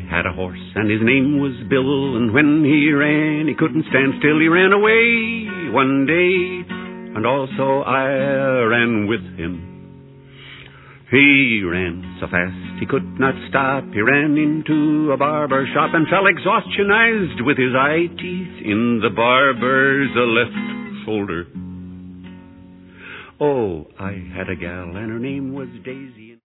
had a horse, and his name was Bill, and when he ran, he couldn't stand still. He ran away one day, and also I ran with him. He ran so fast he could not stop. He ran into a barber shop and fell exhaustionized with his eye teeth in the barber's left shoulder. Oh, I had a gal, and her name was Daisy.